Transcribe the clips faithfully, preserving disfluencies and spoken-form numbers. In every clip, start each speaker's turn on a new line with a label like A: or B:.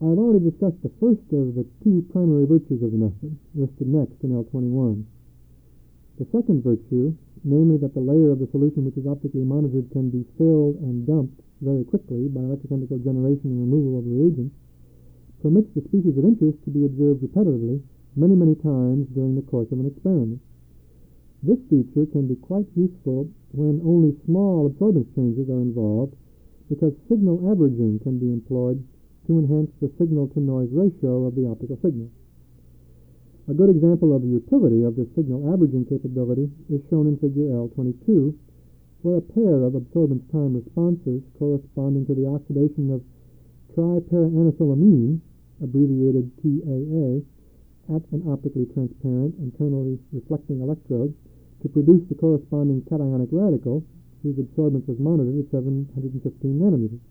A: I've already discussed the first of the two primary virtues of the method, listed next in L twenty-one. The second virtue, namely that the layer of the solution which is optically monitored can be filled and dumped very quickly by electrochemical generation and removal of reagents, permits the species of interest to be observed repetitively many, many times during the course of an experiment. This feature can be quite useful when only small absorbance changes are involved, because signal averaging can be employed to enhance the signal-to-noise ratio of the optical signal. A good example of the utility of this signal averaging capability is shown in figure L twenty-two, where a pair of absorbance time responses corresponding to the oxidation of triparanisolamin, abbreviated T A A, at an optically transparent, internally reflecting electrode to produce the corresponding cationic radical, whose absorbance was monitored at seven hundred fifteen nanometers.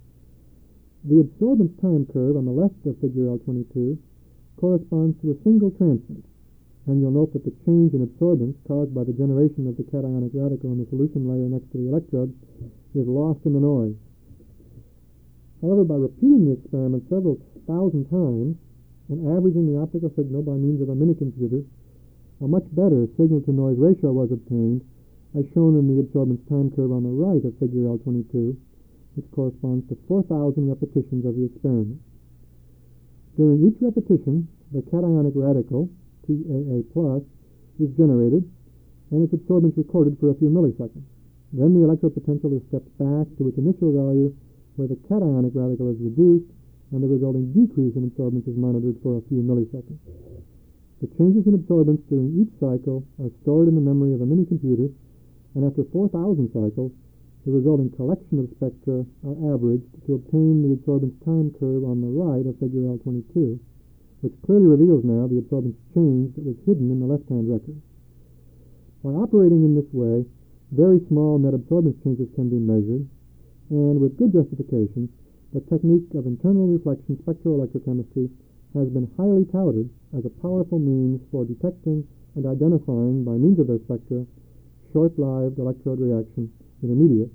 A: The absorbance time curve on the left of figure L twenty-two corresponds to a single transient, and you'll note that the change in absorbance caused by the generation of the cationic radical in the solution layer next to the electrode is lost in the noise. However, by repeating the experiment several thousand times and averaging the optical signal by means of a minicomputer, a much better signal-to-noise ratio was obtained, as shown in the absorbance time curve on the right of figure L twenty-two, which corresponds to four thousand repetitions of the experiment. During each repetition, the cationic radical, T A A plus, is generated, and its absorbance recorded for a few milliseconds. Then the electrode potential is stepped back to its initial value, where the cationic radical is reduced, and the resulting decrease in absorbance is monitored for a few milliseconds. The changes in absorbance during each cycle are stored in the memory of a minicomputer, and after four thousand cycles, the resulting collection of spectra are averaged to obtain the absorbance time curve on the right of figure L twenty-two, which clearly reveals now the absorbance change that was hidden in the left-hand record. By operating in this way, very small net absorbance changes can be measured, and with good justification, the technique of internal reflection spectroelectrochemistry has been highly touted as a powerful means for detecting and identifying, by means of their spectra, short-lived electrode reaction intermediates.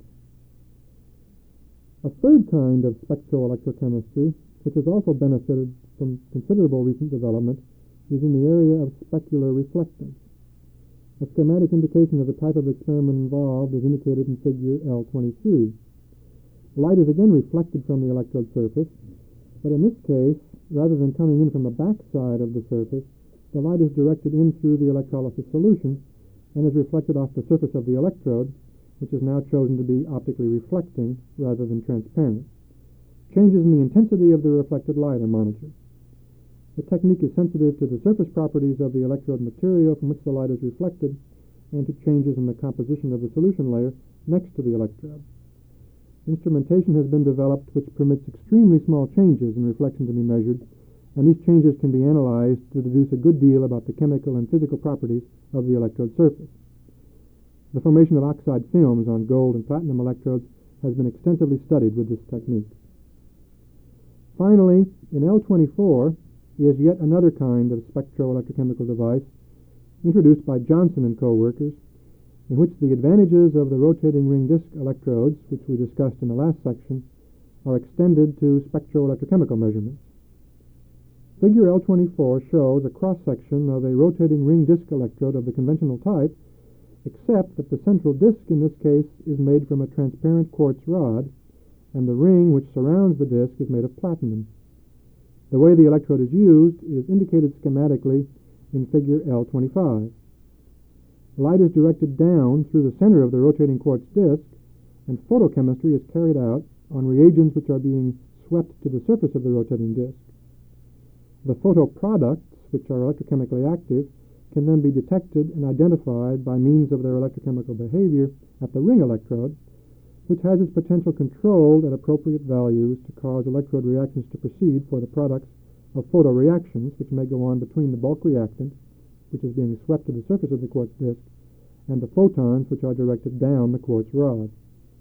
A: A third kind of spectroelectrochemistry, which has also benefited from considerable recent development, is in the area of specular reflectance. A schematic indication of the type of experiment involved is indicated in figure L twenty-three. Light is again reflected from the electrode surface, but in this case, rather than coming in from the back side of the surface, the light is directed in through the electrolysis solution and is reflected off the surface of the electrode, which is now chosen to be optically reflecting rather than transparent. Changes in the intensity of the reflected light are monitored. The technique is sensitive to the surface properties of the electrode material from which the light is reflected and to changes in the composition of the solution layer next to the electrode. Instrumentation has been developed which permits extremely small changes in reflection to be measured, and these changes can be analyzed to deduce a good deal about the chemical and physical properties of the electrode surface. The formation of oxide films on gold and platinum electrodes has been extensively studied with this technique. Finally, in L twenty-four is yet another kind of spectroelectrochemical device introduced by Johnson and co-workers, in which the advantages of the rotating ring disc electrodes, which we discussed in the last section, are extended to spectroelectrochemical measurements. Figure L twenty-four shows a cross-section of a rotating ring disc electrode of the conventional type, except that the central disc in this case is made from a transparent quartz rod, and the ring which surrounds the disc is made of platinum. The way the electrode is used is indicated schematically in figure L twenty-five. Light is directed down through the center of the rotating quartz disc, and photochemistry is carried out on reagents which are being swept to the surface of the rotating disc. The photoproducts, which are electrochemically active, can then be detected and identified by means of their electrochemical behavior at the ring electrode, which has its potential controlled at appropriate values to cause electrode reactions to proceed for the products of photoreactions, which may go on between the bulk reactant, which is being swept to the surface of the quartz disc, and the photons, which are directed down the quartz rod.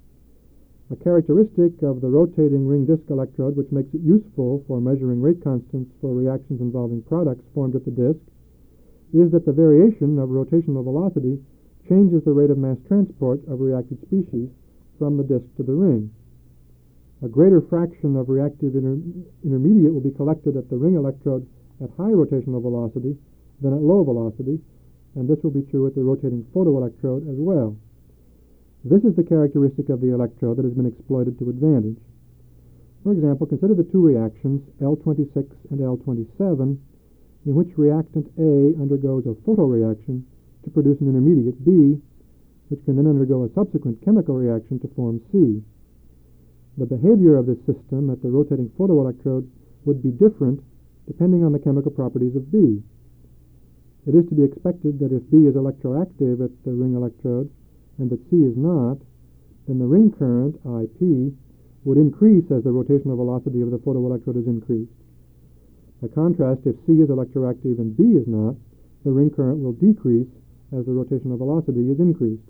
A: A characteristic of the rotating ring disc electrode, which makes it useful for measuring rate constants for reactions involving products formed at the disc, is that the variation of rotational velocity changes the rate of mass transport of reacted species from the disc to the ring. A greater fraction of reactive inter intermediate will be collected at the ring electrode at high rotational velocity than at low velocity, and this will be true at the rotating photoelectrode as well. This is the characteristic of the electrode that has been exploited to advantage. For example, consider the two reactions, L twenty-six and L twenty-seven, in which reactant A undergoes a photoreaction to produce an intermediate B, which can then undergo a subsequent chemical reaction to form C. The behavior of this system at the rotating photoelectrode would be different depending on the chemical properties of B. It is to be expected that if B is electroactive at the ring electrode and that C is not, then the ring current, I P, would increase as the rotational velocity of the photoelectrode is increased. By contrast, if C is electroactive and B is not, the ring current will decrease as the rotational velocity is increased.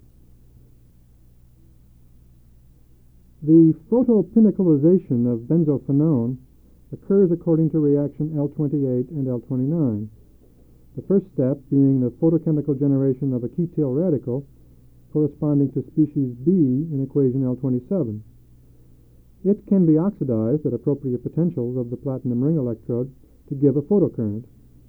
A: The photopinnacle of benzophenone occurs according to reaction L twenty-eight and L twenty-nine. The first step being the photochemical generation of a ketyl radical corresponding to species B in equation L twenty-seven. It can be oxidized at appropriate potentials of the platinum ring electrode to give a photocurrent.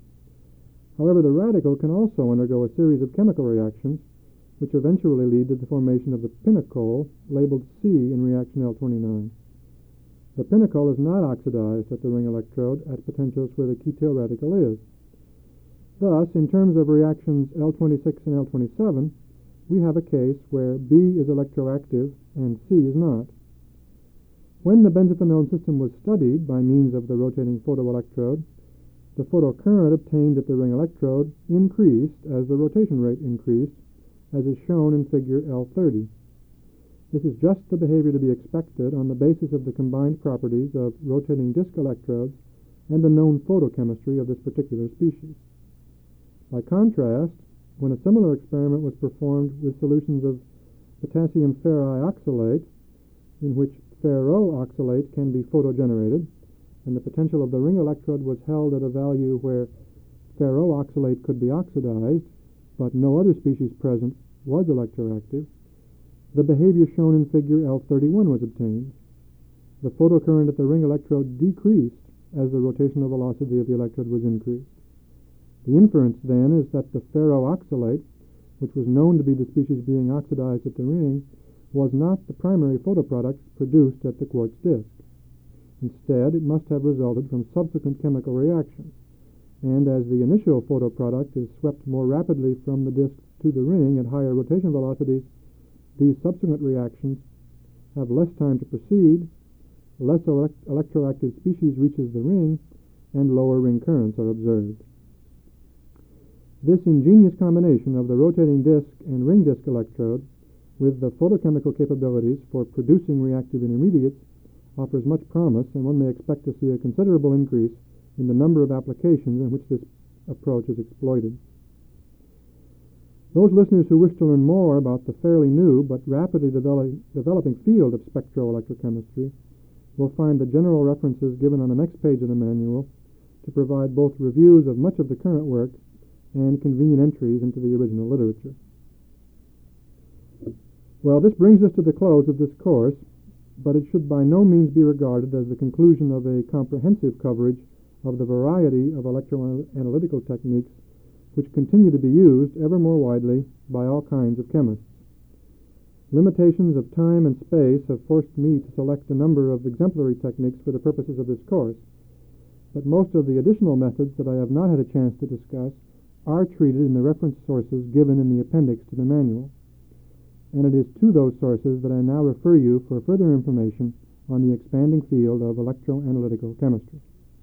A: However, the radical can also undergo a series of chemical reactions which eventually lead to the formation of the pinnacle labeled C in reaction L twenty-nine. The pinnacle is not oxidized at the ring electrode at potentials where the ketyl radical is. Thus, in terms of reactions L twenty-six and L twenty-seven, we have a case where B is electroactive and C is not. When the benzophenone system was studied by means of the rotating photoelectrode, the photocurrent obtained at the ring electrode increased as the rotation rate increased, as is shown in figure L thirty. This is just the behavior to be expected on the basis of the combined properties of rotating disk electrodes and the known photochemistry of this particular species. By contrast, when a similar experiment was performed with solutions of potassium ferrioxalate, in which ferroxalate can be photogenerated, and the potential of the ring electrode was held at a value where ferroxalate could be oxidized, but no other species present was electroactive, the behavior shown in figure L thirty-one was obtained. The photocurrent at the ring electrode decreased as the rotational velocity of the electrode was increased. The inference, then, is that the ferroxalate, which was known to be the species being oxidized at the ring, was not the primary photoproduct produced at the quartz disk. Instead, it must have resulted from subsequent chemical reactions, and as the initial photoproduct is swept more rapidly from the disk to the ring at higher rotation velocities, these subsequent reactions have less time to proceed, less elect electroactive species reaches the ring, and lower ring currents are observed. This ingenious combination of the rotating disk and ring disk electrode with the photochemical capabilities for producing reactive intermediates offers much promise, and one may expect to see a considerable increase in the number of applications in which this approach is exploited. Those listeners who wish to learn more about the fairly new but rapidly develop, developing field of spectroelectrochemistry will find the general references given on the next page of the manual to provide both reviews of much of the current work and convenient entries into the original literature. Well, this brings us to the close of this course, but it should by no means be regarded as the conclusion of a comprehensive coverage of the variety of electroanalytical techniques which continue to be used ever more widely by all kinds of chemists. Limitations of time and space have forced me to select a number of exemplary techniques for the purposes of this course, but most of the additional methods that I have not had a chance to discuss are treated in the reference sources given in the appendix to the manual, and it is to those sources that I now refer you for further information on the expanding field of electroanalytical chemistry.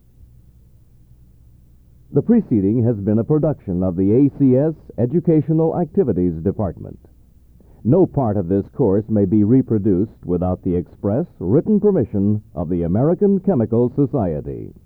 B: The preceding has been a production of the A C S Educational Activities Department. No part of this course may be reproduced without the express written permission of the American Chemical Society.